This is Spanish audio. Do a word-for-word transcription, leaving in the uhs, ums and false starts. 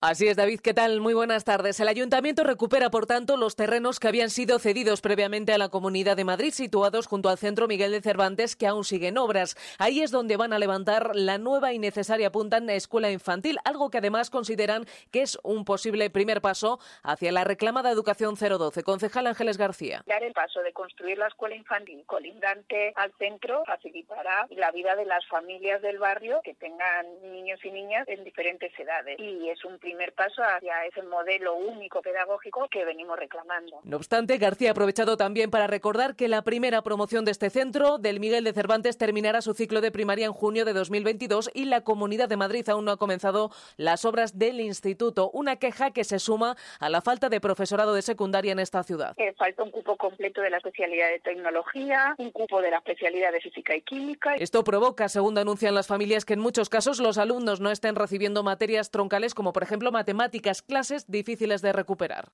Así es, David, ¿qué tal? Muy buenas tardes. El Ayuntamiento recupera, por tanto, los terrenos que habían sido cedidos previamente a la Comunidad de Madrid, situados junto al Centro Miguel de Cervantes, que aún siguen obras. Ahí es donde van a levantar la nueva y necesaria, apuntan, escuela infantil, algo que además consideran que es un posible primer paso hacia la reclamada educación cero doce. Concejal Ángeles García. Dar el paso de construir la escuela infantil colindante al centro facilitará la vida de las familias del barrio que tengan niños y niñas en diferentes edades. Y es un primer paso hacia ese modelo único pedagógico que venimos reclamando. No obstante, García ha aprovechado también para recordar que la primera promoción de este centro, del Miguel de Cervantes, terminará su ciclo de primaria en junio de dos mil veintidós y la Comunidad de Madrid aún no ha comenzado las obras del instituto. Una queja que se suma a la falta de profesorado de secundaria en esta ciudad. Eh, falta un cupo completo de la especialidad de tecnología, un cupo de la especialidad de física y química. Esto provoca, según denuncian las familias, que en muchos casos los alumnos no estén recibiendo materias troncales como, por ejemplo, matemáticas, clases difíciles de recuperar.